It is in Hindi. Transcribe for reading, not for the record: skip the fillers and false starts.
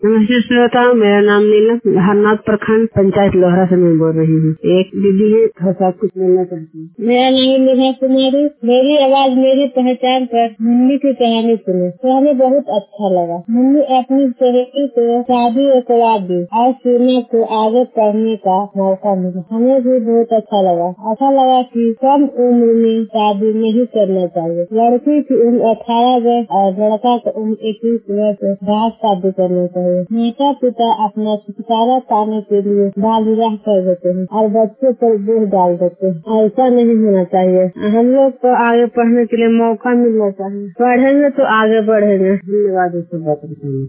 नमस्ते श्रोताओं, मेरा नाम नीलम, हरनाथ प्रखंड पंचायत लोहरा से मैं बोल रही हूँ। एक दीदी है, थोड़ा सा कुछ मिलना चाहती हूँ। मेरा नाम मीना कुमारी। मेरी आवाज मेरी पहचान पर मुन्नी की कहानी सुने तो हमें बहुत अच्छा लगा। मुन्नी अपनी सहेली को शादी करवा दी और सीमा को आगे पढ़ने का मौका मिला। हमें भी बहुत अच्छा लगा कि कम उम्र में शादी नहीं करना चाहिए। लड़की की उम्र 18 वर्ष और लड़का की उम्र 21 वर्ष बाद शादी करना चाहिए। माता पिता अपना छुटकारा पाने के लिए बाल विवाह कर देते हैं और बच्चे पर बोझ डाल देते हैं। ऐसा नहीं होना चाहिए। हम लोग को आगे पढ़ने के लिए मौका मिलना चाहिए। पढ़ेंगे तो आगे बढ़ेंगे। धन्यवाद।